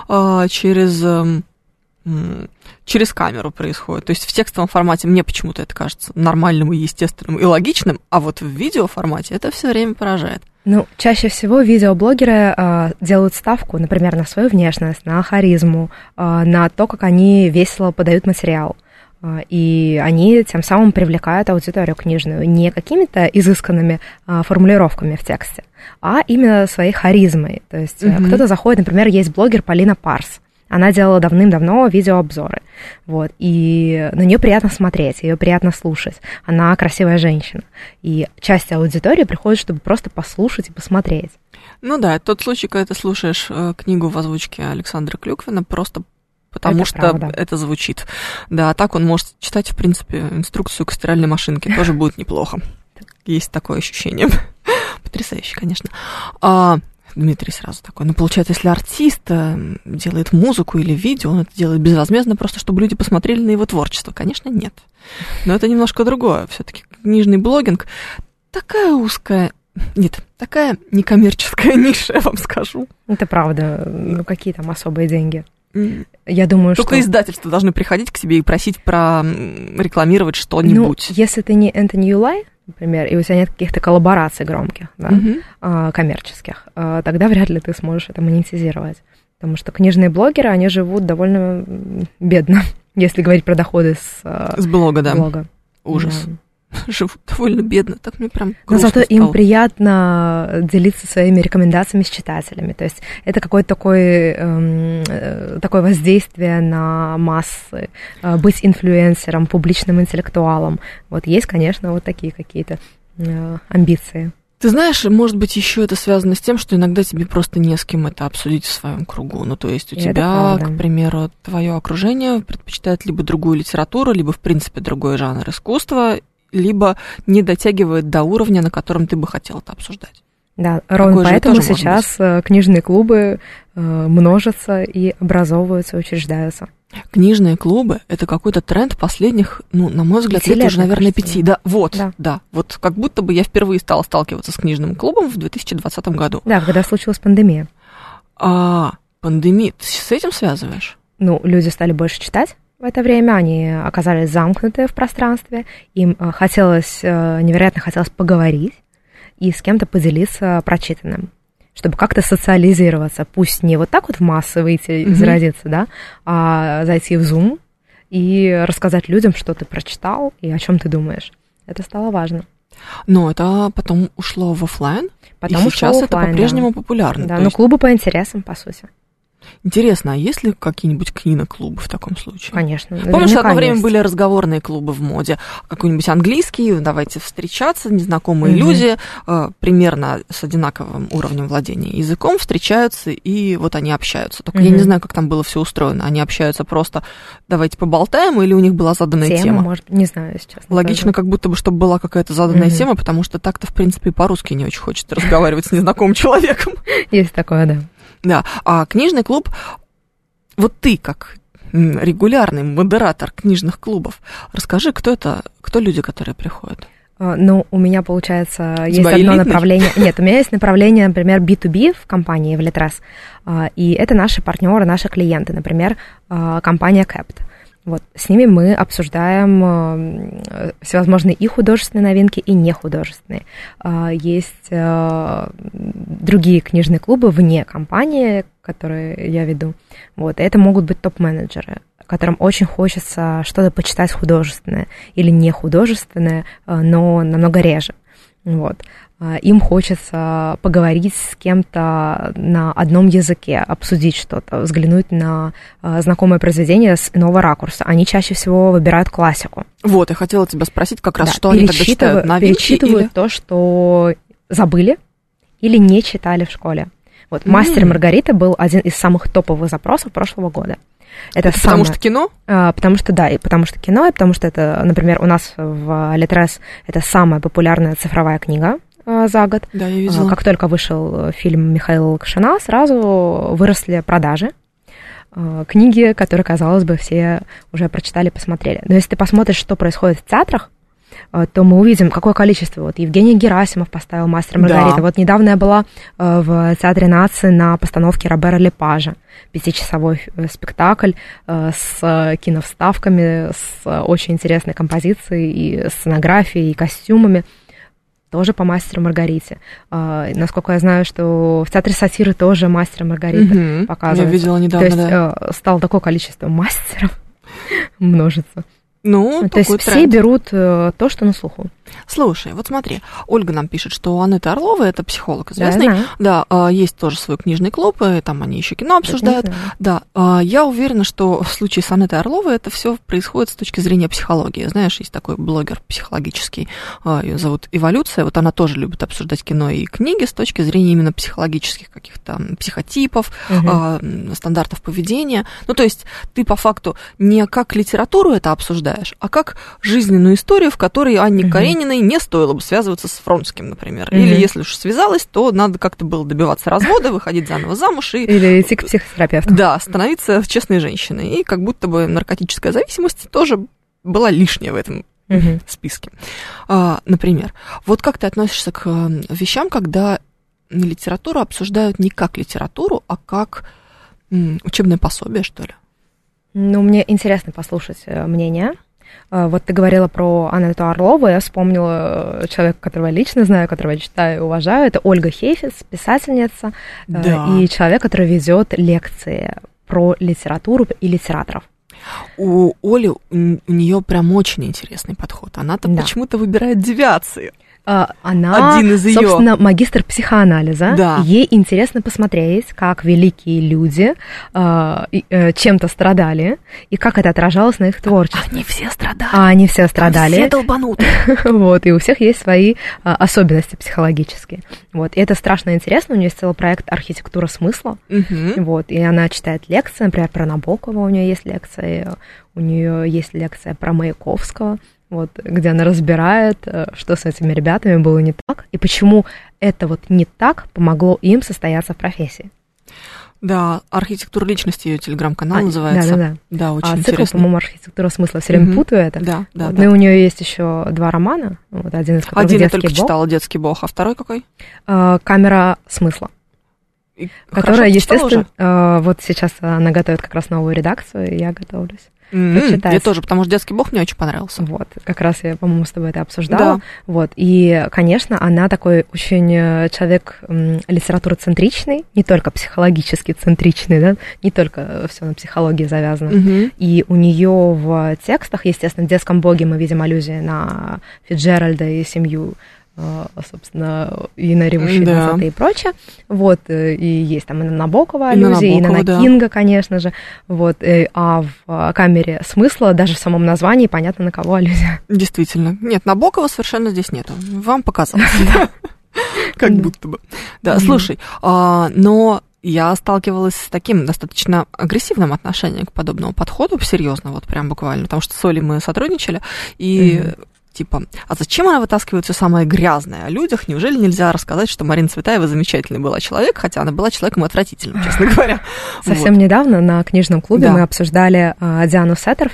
B: через камеру происходит. То есть в текстовом формате мне почему-то это кажется нормальным и естественным и логичным, а вот в видеоформате это все время поражает.
C: Ну, чаще всего видеоблогеры делают ставку, например, на свою внешность, на харизму, на то, как они весело подают материал. И они тем самым привлекают аудиторию книжную не какими-то изысканными формулировками в тексте, а именно своей харизмой. То есть кто-то заходит, например, есть блогер Полина Парс. Она делала давным-давно видеообзоры, вот, и на нее приятно смотреть, ее приятно слушать. Она красивая женщина, и часть аудитории приходит, чтобы просто послушать и посмотреть.
B: Ну да, это тот случай, когда ты слушаешь книгу в озвучке Александра Клюквина просто потому это что правда. Это звучит. Да, а так он может читать, в принципе, инструкцию к стиральной машинке, тоже будет неплохо. Есть такое ощущение. Потрясающе, конечно. Дмитрий сразу такой, получается, если артист делает музыку или видео, он это делает безвозмездно, просто чтобы люди посмотрели на его творчество. Конечно, нет. Но это немножко другое. Все-таки книжный блогинг такая узкая, нет, такая некоммерческая ниша, я вам скажу.
C: Это правда. Ну, какие там особые деньги? Я думаю,
B: только издательства должны приходить к себе и просить прорекламировать что-нибудь.
C: Ну, если ты не Энтони Юлай, например, и у тебя нет каких-то коллабораций громких, да, коммерческих, тогда вряд ли ты сможешь это монетизировать. Потому что книжные блогеры, они живут довольно бедно, если говорить про доходы с блога. Да.
B: Ужас. Да. Живут довольно бедно, так мне прям грустно.
C: Но зато
B: стало.
C: Им приятно делиться своими рекомендациями с читателями. То есть это какое-то такое воздействие на массы, быть инфлюенсером, публичным интеллектуалом. Вот есть, конечно, вот такие какие-то амбиции.
B: Ты знаешь, может быть, еще это связано с тем, что иногда тебе просто не с кем это обсудить в своем кругу. Ну, то есть у тебя, к примеру, твое окружение предпочитает либо другую литературу, либо, в принципе, другой жанр искусства, либо не дотягивает до уровня, на котором ты бы хотел это обсуждать.
C: Да, ровно поэтому сейчас книжные клубы множатся и образовываются, учреждаются.
B: Книжные клубы – это какой-то тренд последних, на мой взгляд, лет уже, наверное, 5. Да, вот, да. Вот как будто бы я впервые стала сталкиваться с книжным клубом в 2020 году.
C: Да, когда случилась пандемия.
B: Пандемия. Ты с этим связываешь?
C: Люди стали больше читать. В это время они оказались замкнуты в пространстве, им невероятно хотелось поговорить и с кем-то поделиться прочитанным, чтобы как-то социализироваться, пусть не вот так вот в массы выйти и заразиться, да, а зайти в Zoom и рассказать людям, что ты прочитал и о чем ты думаешь. Это стало важно.
B: Но это потом ушло в офлайн, и сейчас это по-прежнему популярно.
C: Да, клубы по интересам, по сути.
B: Интересно, а есть ли какие-нибудь киноклубы в таком случае?
C: Конечно.
B: Помнишь, одно время были разговорные клубы в моде? Какой-нибудь английский, давайте встречаться, незнакомые люди, примерно с одинаковым уровнем владения языком встречаются, и вот они общаются. Только я не знаю, как там было все устроено. Они общаются просто, давайте поболтаем, или у них была заданная тема?
C: Может, не знаю, сейчас.
B: Логично, как будто бы, чтобы была какая-то заданная тема, потому что так-то, в принципе, и по-русски не очень хочется разговаривать с незнакомым человеком.
C: Есть такое, да.
B: Да, а книжный клуб, вот ты как регулярный модератор книжных клубов, расскажи, кто люди, которые приходят?
C: Ну, у меня, получается, есть одно направление. Нет, у меня есть направление, например, B2B в компании, в Litres, и это наши партнеры, наши клиенты, например, компания Kept. Вот, с ними мы обсуждаем всевозможные и художественные новинки, и нехудожественные. Есть другие книжные клубы вне компании, которые я веду. Вот, и это могут быть топ-менеджеры, которым очень хочется что-то почитать художественное или не художественное, но намного реже. Вот. Им хочется поговорить с кем-то на одном языке, обсудить что-то, взглянуть на знакомое произведение с иного ракурса. Они чаще всего выбирают классику.
B: Вот, я хотела тебя спросить как раз, что они тогда читают, новинки
C: перечитывают или... то, что забыли или не читали в школе. Вот, «Мастер и Маргарита» был один из самых топовых запросов прошлого года. Это
B: потому что кино?
C: Потому что, да, и потому что кино, и потому что это, например, у нас в Litres это самая популярная цифровая книга за год.
B: Да, я видела.
C: Как только вышел фильм Михаила Лукашина, сразу выросли продажи. Книги, которые, казалось бы, все уже прочитали, посмотрели. Но если ты посмотришь, что происходит в театрах, то мы увидим, какое количество. Вот Евгений Герасимов поставил «Мастер и Маргарита». Да. Вот недавно я была в Театре нации на постановке Робера Лепажа. 5-часовой спектакль с киновставками, с очень интересной композицией, и сценографией, и костюмами. Тоже по «Мастеру и Маргарите». Насколько я знаю, что в Театре сатиры тоже «Мастер и Маргарита» показывается.
B: Я видела недавно,
C: то есть стало такое количество мастеров множится.
B: Ну,
C: то есть тренд. Все берут то, что на слуху.
B: Слушай, вот смотри, Ольга нам пишет, что Анетта Орлова, это психолог известный, да, есть тоже свой книжный клуб, и там они еще кино обсуждают. Да, я уверена, что в случае с Анеттой Орловой это все происходит с точки зрения психологии. Знаешь, есть такой блогер психологический, ее зовут Эволюция, вот она тоже любит обсуждать кино и книги с точки зрения именно психологических каких-то психотипов, стандартов поведения. Ну, то есть ты по факту не как литературу это обсуждаешь, а как жизненную историю, в которой Анне Карениной не стоило бы связываться с Фронским, например. Или если уж связалась, то надо как-то было добиваться развода, выходить заново замуж.
C: Или идти к психотерапевту.
B: Да, становиться честной женщиной. И как будто бы наркотическая зависимость тоже была лишняя в этом списке. Например, вот как ты относишься к вещам, когда литературу обсуждают не как литературу, а как учебное пособие, что ли?
C: Ну, мне интересно послушать мнение. Вот ты говорила про Анетту Орлову, я вспомнила человека, которого я лично знаю, которого я читаю и уважаю. Это Ольга Хейфиц, писательница, и человек, который ведет лекции про литературу и литераторов.
B: У Оли, у нее прям очень интересный подход. Она-то почему-то выбирает девиации.
C: Она, собственно, магистр психоанализа. Да. Ей интересно посмотреть, как великие люди чем-то страдали, и как это отражалось на их творчестве. Они все страдали.
B: Все долбанутые.
C: Вот, и у всех есть свои особенности психологические. Вот, и это страшно интересно. У нее есть целый проект «Архитектура смысла». Вот, и она читает лекции, например, про Набокова у нее есть лекции, у нее есть лекция про Маяковского. Вот, где она разбирает, что с этими ребятами было не так, и почему это вот не так помогло им состояться в профессии.
B: Да, «Архитектура личности» ее телеграм-канал называется. Да, очень интересно.
C: Цикл, по-моему, «Архитектура смысла», все время путаю это.
B: Да.
C: Ну и у нее есть еще 2 романа, вот, один из которых
B: «Детский бог».
C: Один я только
B: читала «Детский бог», а второй какой?
C: «Камера смысла». Которая, естественно, вот сейчас она готовит как раз новую редакцию, и я готовлюсь.
B: Я тоже, потому что «Детский бог» мне очень понравился.
C: Вот, как раз я, по-моему, с тобой это обсуждала. Да. Вот, и, конечно, она такой очень человек литературоцентричный, не только психологически центричный, да, не только все на психологии завязано. И у нее в текстах, естественно, в «Детском боге» мы видим аллюзии на Фицджеральда и семью, собственно, и на «Ревущие назад» и прочее. Вот, и есть там и на Набокова аллюзии, и на Кинга, конечно же. Вот, а в «Камере смысла» даже в самом названии понятно, на кого аллюзия.
B: Действительно. Нет, Набокова совершенно здесь нету. Вам показалось. Как будто бы. Да, слушай, но я сталкивалась с таким достаточно агрессивным отношением к подобному подходу, серьезно, вот прям буквально, потому что с Олей мы сотрудничали, и типа, а зачем она вытаскивает все самое грязное о людях? Неужели нельзя рассказать, что Марина Цветаева замечательный была человек, хотя она была человеком отвратительным, честно говоря.
C: Совсем недавно на книжном клубе мы обсуждали Диану Сеттерфилд,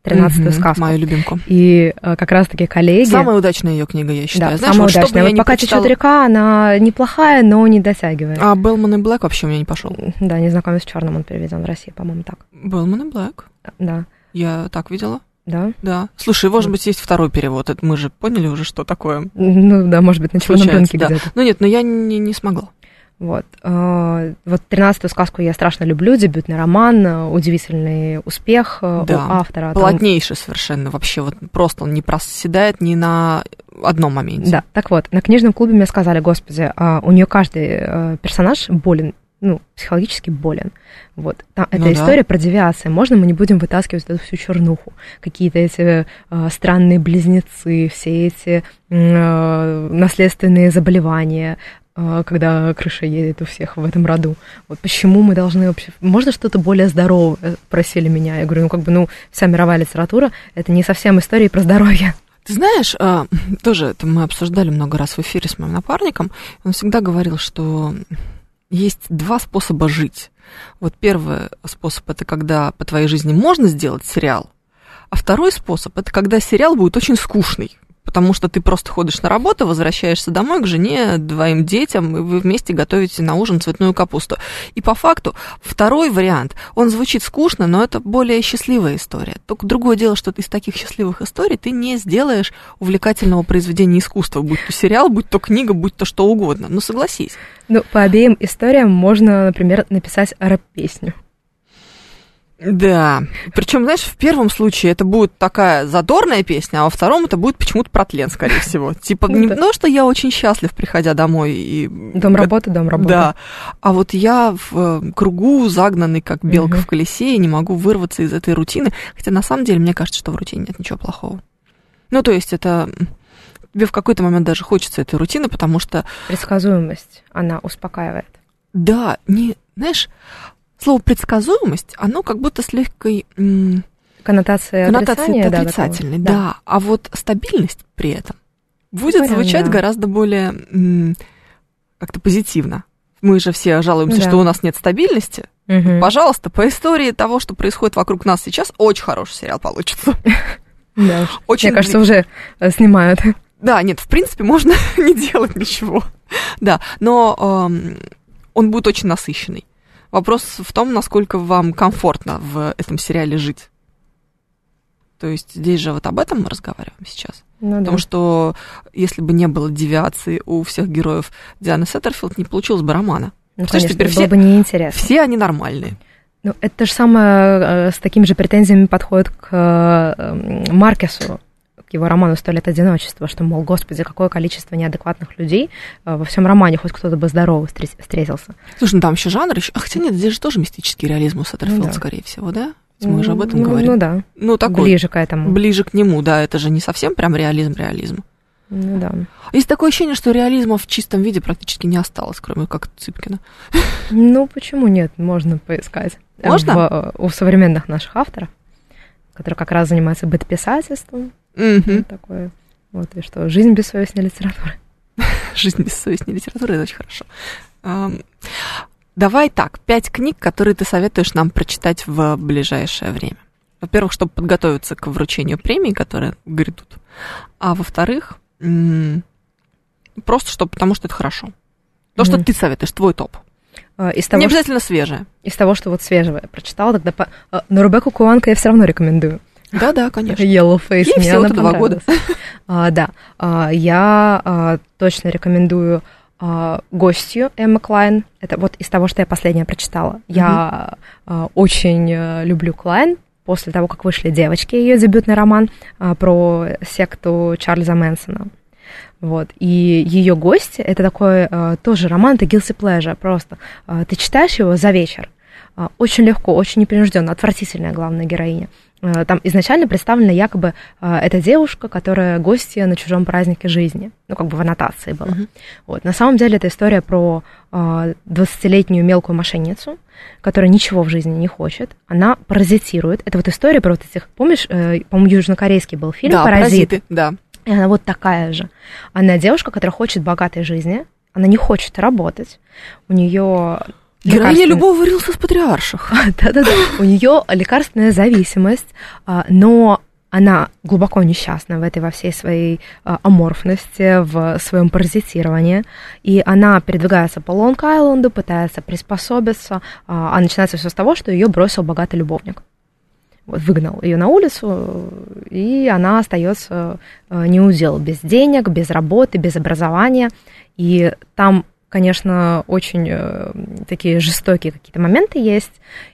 C: 13-ю сказку.
B: Мою любимку.
C: И как раз-таки коллеги...
B: Самая удачная ее книга, я считаю.
C: Да,
B: знаешь,
C: самая
B: вот
C: удачная. Вот «Пока течет река», она неплохая, но не дотягивает.
B: А «Белман и Блэк» вообще у меня не пошел.
C: Да, «Незнакомец в черном» он переведен в России, по-моему, так.
B: «Белман и Блэк».
C: Да.
B: Я так видела.
C: Да?
B: Да. Слушай, может быть, есть второй перевод. Это мы же поняли уже, что такое.
C: Ну да, может быть, на черном рынке
B: да.
C: где-то.
B: Ну нет, но я не смогла.
C: Вот 13-ю сказку я страшно люблю, дебютный роман, удивительный успех у автора.
B: Плотнейший совершенно вообще, вот просто он не проседает ни на одном моменте.
C: Да, так вот, на книжном клубе мне сказали, господи, у нее каждый персонаж болен, психологически болен. Вот. Эта история про девиации. Можно мы не будем вытаскивать эту всю чернуху? Какие-то эти странные близнецы, все эти наследственные заболевания, когда крыша едет у всех в этом роду. Вот почему мы должны вообще... Можно что-то более здоровое? Просили меня. Я говорю, вся мировая литература — это не совсем история про здоровье.
B: Ты знаешь, тоже это мы обсуждали много раз в эфире с моим напарником. Он всегда говорил, что есть два способа жить. Вот первый способ — это когда по твоей жизни можно сделать сериал, а второй способ — это когда сериал будет очень скучный. Потому что ты просто ходишь на работу, возвращаешься домой к жене, двоим детям, и вы вместе готовите на ужин цветную капусту. И по факту второй вариант, он звучит скучно, но это более счастливая история. Только другое дело, что из таких счастливых историй ты не сделаешь увлекательного произведения искусства, будь то сериал, будь то книга, будь то что угодно. Ну, согласись.
C: По обеим историям можно, например, написать рэп-песню.
B: Да, причем, знаешь, в первом случае это будет такая задорная песня, а во втором это будет почему-то про тлен, скорее всего. Типа, не то, что я очень счастлив, приходя домой. И...
C: Дом работы.
B: Да, а вот я в кругу загнанный, как белка в колесе, и не могу вырваться из этой рутины. Хотя, на самом деле, мне кажется, что в рутине нет ничего плохого. То есть это... Тебе в какой-то момент даже хочется этой рутины, потому что...
C: Предсказуемость, она успокаивает.
B: Да, знаешь... Слово «предсказуемость», оно как будто с легкой
C: коннотацией
B: отрицательной, да. А вот стабильность при этом будет звучать гораздо более как-то позитивно. Мы же все жалуемся, что у нас нет стабильности. Пожалуйста, по истории того, что происходит вокруг нас сейчас, очень хороший сериал получится.
C: Да, мне кажется, уже снимают.
B: Да, нет, в принципе, можно не делать ничего. Да, но он будет очень насыщенный. Вопрос в том, насколько вам комфортно в этом сериале жить. То есть здесь же вот об этом мы разговариваем сейчас. Потому что если бы не было девиации у всех героев Дианы Сеттерфилд, не получилось бы романа.
C: Конечно, теперь было бы неинтересно.
B: Все они нормальные.
C: Это же самое с такими же претензиями подходит к Маркесу, к его роману «100 лет одиночества», что, мол, господи, какое количество неадекватных людей во всем романе, хоть кто-то бы здоровый встретился.
B: Слушай, там еще жанр, хотя нет, здесь же тоже мистический реализм у Сеттерфилд, скорее всего, да? Мы же об этом говорим.
C: Да.
B: Такой,
C: ближе к этому.
B: Ближе к нему, да, это же не совсем прям реализм.
C: Да.
B: Есть такое ощущение, что реализма в чистом виде практически не осталось, кроме как Цыпкина.
C: Почему нет? Можно поискать.
B: Можно?
C: У современных наших авторов, которые как раз занимаются бытописательством. Такое. И что, жизнь бессовестной литературы.
B: Жизнь бессовестной литературы, это очень хорошо. Давай так, 5 книг, которые ты советуешь нам прочитать в ближайшее время. Во-первых, чтобы подготовиться к вручению премии, которые грядут. А во-вторых, просто потому что это хорошо. То, что ты советуешь, твой топ. Не обязательно свежее.
C: Из того, что свежего я прочитала, тогда но Ребекку Куанг я все равно рекомендую.
B: Да, конечно.
C: Yellow Face.
B: Ей всего-то 2 года.
C: Я точно рекомендую «Гостью» Эммы Клайн. Это вот из того, что я последнее прочитала. Я очень люблю Клайн. После того, как вышли «Девочки», ее дебютный роман про секту Чарльза Мэнсона. И ее «Гости» — это такой тоже роман, это guilty pleasure просто. Ты читаешь его за вечер. Очень легко, очень непринужденно, отвратительная главная героиня. Там изначально представлена якобы эта девушка, которая гостья на чужом празднике жизни. В аннотации была. На самом деле это история про 20-летнюю мелкую мошенницу, которая ничего в жизни не хочет. Она паразитирует. Это история про этих... Помнишь, по-моему, южнокорейский был фильм «Паразиты».
B: Да.
C: И она такая же. Она девушка, которая хочет богатой жизни. Она не хочет работать. У нее
B: Героиня любого рилса с патриарших.
C: Да-да-да. У нее лекарственная зависимость, но она глубоко несчастна во всей своей аморфности, в своем паразитировании, и она передвигается по Лонг-Айленду, пытается приспособиться, а начинается все с того, что ее бросил богатый любовник. Вот, выгнал ее на улицу, и она остается неудел, без денег, без работы, без образования, и там, конечно, очень такие жестокие какие-то моменты есть,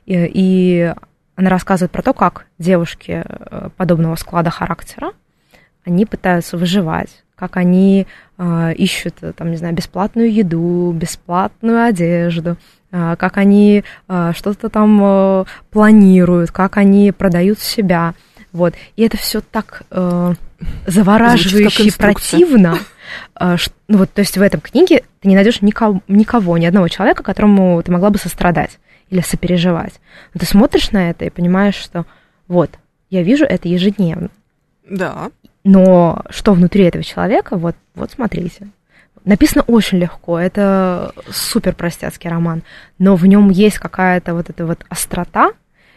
C: и она рассказывает про то, как девушки подобного склада характера, они пытаются выживать, как они ищут, там, не знаю, бесплатную еду, бесплатную одежду, как они что-то там планируют, как они продают себя. Вот. И это все так завораживающе противно. Ну, вот, то есть в этом книге ты не найдешь никого, ни одного человека, которому ты могла бы сострадать или сопереживать. Но ты смотришь на это и понимаешь, что вот, я вижу это ежедневно.
B: Да.
C: Но что внутри этого человека, вот смотрите. Написано очень легко, это супер простецкий роман, но в нем есть какая-то вот эта вот острота,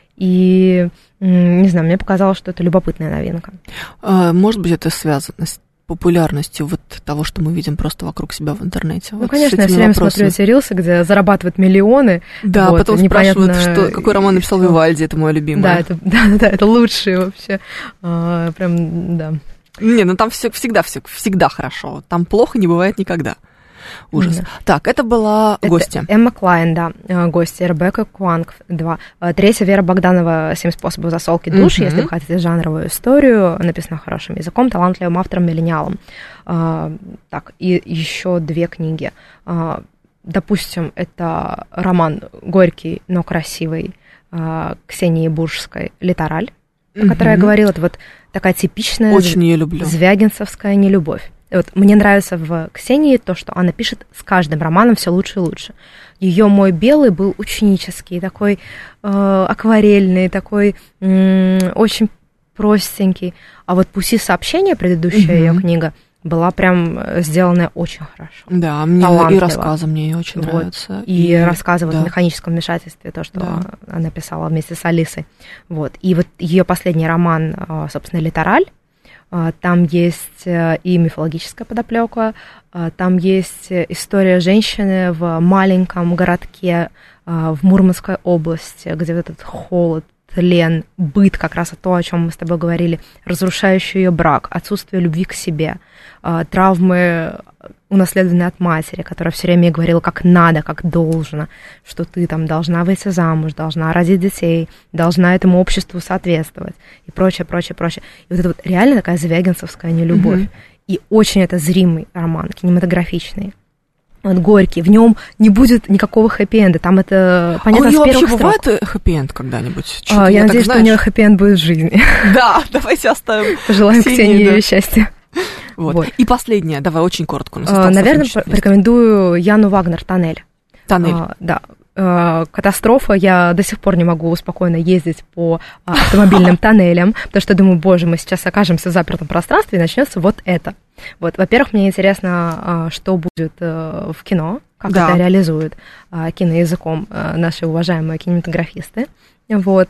C: и, не знаю, мне показалось, что это любопытная новинка.
B: Может быть, это связано с популярностью вот того, что мы видим просто вокруг себя в интернете.
C: Ну, вот конечно, я все время смотрю эти рилсы, где зарабатывают миллионы.
B: Да, вот, потом спрашивают, какой роман написал Вивальди, это мой любимый.
C: Да, это лучшие вообще. Прям, да.
B: Не, ну там всегда хорошо. Там плохо не бывает никогда. Ужас. Да. Так, это была гостья.
C: Эмма Клайн, да, гостья. Ребекка Куанг, 2. Третья Вера Богданова, 7 способов засолки душ. Если вы хотите жанровую историю, написано хорошим языком, талантливым автором, миллениалом. Так, и еще 2 книги. Допустим, это роман горький, но красивый Ксении Буржской «Литераль», о которой я говорила. Это вот такая типичная
B: очень ее люблю.
C: Звягинцевская нелюбовь. Вот мне нравится в Ксении то, что она пишет с каждым романом все лучше и лучше. Ее «Мой белый» был ученический, такой акварельный, такой очень простенький. А вот «Пути сообщения», предыдущая ее книга, была прям сделанная очень хорошо.
B: Да, мне талантливо. И рассказы мне ее очень нравятся.
C: И рассказы в механическом вмешательстве, то, что она писала вместе с Алисой. Вот. И вот ее последний роман, собственно, «Литераль», там есть и мифологическая подоплека, там есть история женщины в маленьком городке в Мурманской области, где вот этот холод, тлен, быт, как раз то, о чем мы с тобой говорили, разрушающий ее брак, отсутствие любви к себе, травмы, унаследованные от матери, которая все время ей говорила, как надо, как должно, что ты там должна выйти замуж, должна родить детей, должна этому обществу соответствовать и прочее, прочее, прочее. И вот это вот реально такая звягинцевская нелюбовь. И очень это зримый роман, кинематографичный. Вот горький, в нем не будет никакого хэппи-энда, там это понятно с первых строк.
B: Бывает хэппи-энд когда-нибудь?
C: Я надеюсь, что у нее хэппи-энд будет в жизни.
B: Да, давайте оставим.
C: Пожелаем Ксении ее счастья.
B: Вот. И последнее, давай очень коротко.
C: Наверное, порекомендую Яну Вагнер «Тоннель».
B: «Тоннель».
C: Да. Катастрофа, я до сих пор не могу спокойно ездить по автомобильным тоннелям, потому что думаю, боже, мы сейчас окажемся в запертом пространстве, и начнется вот это. Вот, во-первых, мне интересно, что будет в кино, как это реализуют киноязыком наши уважаемые кинематографисты. Вот.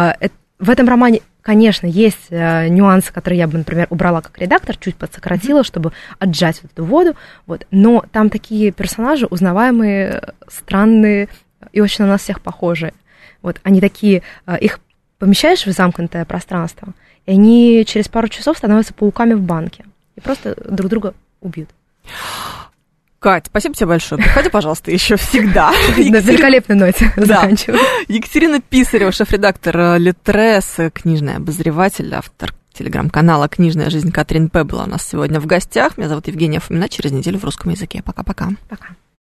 C: В этом романе, конечно, есть нюансы, которые я бы, например, убрала как редактор, чуть подсократила, чтобы отжать вот эту воду, вот. Но там такие персонажи узнаваемые, странные и очень на нас всех похожие. Вот. Они такие, их помещаешь в замкнутое пространство, и они через пару часов становятся пауками в банке и просто друг друга убьют.
B: Кать, спасибо тебе большое. Приходи, пожалуйста, еще всегда.
C: На великолепной ноте заканчиваю.
B: Екатерина Писарева, шеф-редактор Литрес, книжный обозреватель, автор телеграм-канала «Книжная жизнь» Катрин П. была у нас сегодня в гостях. Меня зовут Евгения Фомина. Через неделю в русском языке. Пока-пока.
C: Пока.